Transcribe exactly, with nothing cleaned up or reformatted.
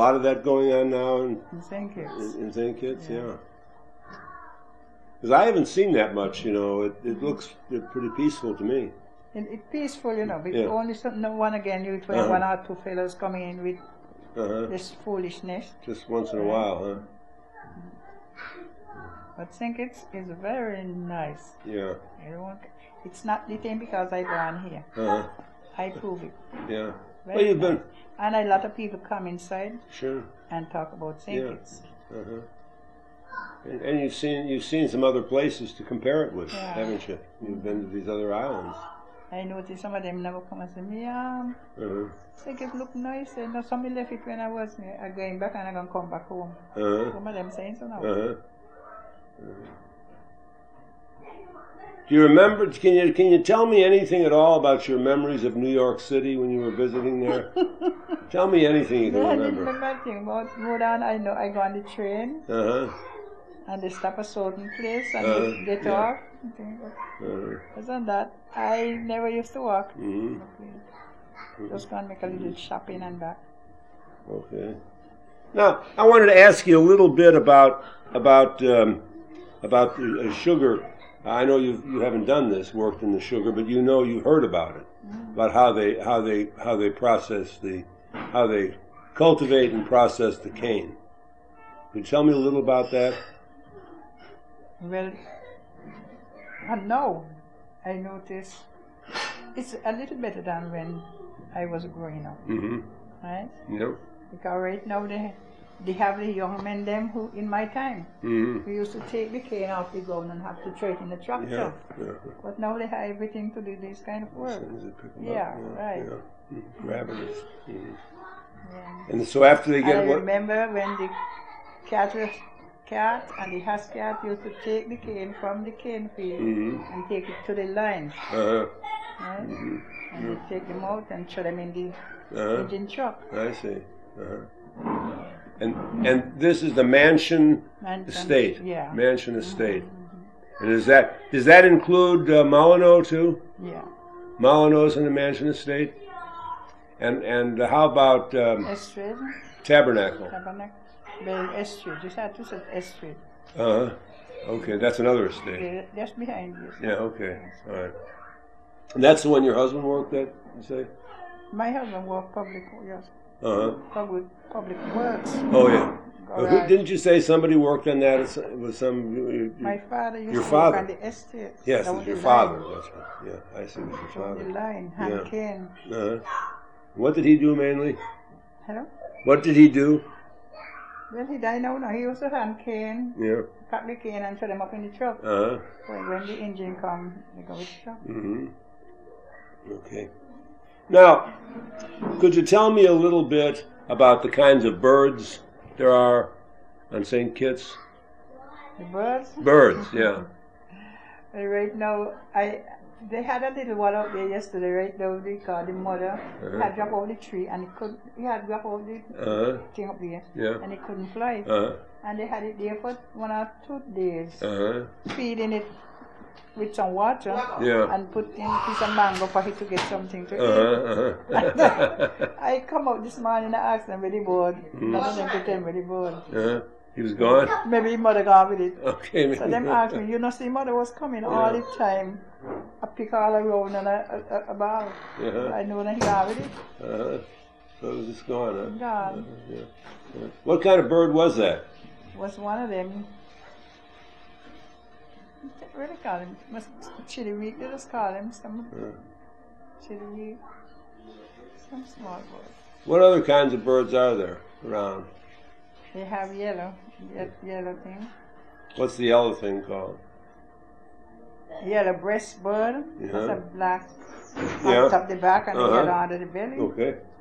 lot of that going on now in, in Saint Kitts. In, in Saint Kitts, yeah. yeah. Because I haven't seen that much, you know. It, it looks pretty peaceful to me. It, it's peaceful, you know, but Yeah. only some, no one again, you find Uh-huh. one or two fellows coming in with Uh-huh. this foolishness. Just once in a while, huh? But Saint Kitts is very nice. Yeah. Everyone, it's not the thing because I born here. Uh-huh. I prove it. Yeah. Very Well, you've nice. been... And a lot of people come inside Sure. and talk about Saint Yeah. Kitts. Uh-huh. And, and you've seen you've seen some other places to compare it with, Yeah. haven't you? You've been to these other islands. I noticed some of them never come and say, me, um, Uh-huh. Saint Kitts look nice. And now some left it when I was uh, going back and I'm going to come back home. Uh-huh. Some of them saying so now. Uh-huh. Do you remember, can you can you tell me anything at all about your memories of New York City when you were visiting there? Tell me anything you can Yeah, I didn't remember. remember anything about more than I know. I go on the train Uh-huh. and they stop a certain place and Uh-huh, they get yeah. off. and things like that. Uh-huh. Other than that, I never used to walk. Mm-hmm. Just go and make a little shopping and back. Okay. Now, I wanted to ask you a little bit about about um, about the uh, sugar. I know you you haven't done this, worked in the sugar, but you know you heard about it, Mm. about how they how they how they process the how they cultivate and process the cane. Could you tell me a little about that? Well, and now I notice it's a little better than when I was growing up, Mm-hmm. right? Yep. Because right now they they have the young men them who in my time Mm-hmm. we used to take the cane off the ground and have to throw it in the tractor. Yeah. Yeah. But now they have everything to do this kind of As work. soon as they pick 'em Yeah, up, right. Yeah. Mm, grabbing it. Mhm. Yeah. And so after they And get I what? remember when the cat was cat and the house cat used to take the cane from the cane field Mm-hmm. and take it to the line, Uh-huh. right? Mm-hmm. And you take them out and throw them in the Uh-huh. engine truck. I see. Uh-huh. And and this is the Mansion And, Estate. And, yeah. Mansion Estate. And is that does that include uh, Molyneux too? Yeah. Molyneux's in the Mansion Estate. And and how about um, Estrid, Tabernacle? Tabernacle, well, Estrid, just had to say Estrid. Uh huh. Okay, that's another estate. Yeah, just behind you. Yeah. Okay. All right. And that's the one your husband worked at. You say? My husband worked public, yes, Uh huh. public, public works. Oh yeah. Uh, who, Garage. didn't you say somebody worked on that? As- Was some? you- My father used Your to father? work on the estate. Yes, down it's the your line, father. That's right. Yeah, I see. It was your down the father. line, hand Yeah. cane. Uh-huh. What did he do mainly? Hello? What did he do? Well, he died now. No, he used to hand cane, Yeah. cut the cane and throw them up in the truck. Uh-huh. So when the engine come, they go with the truck. Mm-hmm. Okay. Now, could you tell me a little bit about the kinds of birds there are on Saint Kitts? The birds. Birds, yeah. Uh, Right now, I they had a little one out there yesterday. Right now, they called the mother Uh-huh. had dropped out the tree and it could he had dropped out the Uh-huh. thing up there Yeah. and it couldn't fly. Uh-huh. And they had it there for one or two days, Uh-huh. feeding it with some water Yeah. and put in piece of mango for it to get something to eat. Uh-huh. Uh-huh. I come out this morning and I asked them where the board. None of them could tell me where the board. Uh-huh. He was gone? Maybe his mother gone with it. Okay. So them asked me, you know, see, mother was coming all the time. I pick all around and a, a, a ball. Uh-huh. I know that he gone with it. Uh-huh. So it was just gone, huh? Gone. Yeah. Yeah. What kind of bird was that? Was one of them. What do they call him? Must chili they just call him some Uh, chili some small bird. What other kinds of birds are there around? They have yellow, ye- yellow thing. What's the yellow thing called? Yellow breast bird. Yeah. That's a black Yeah. on top the back and Uh-huh. the yellow under the belly. Okay.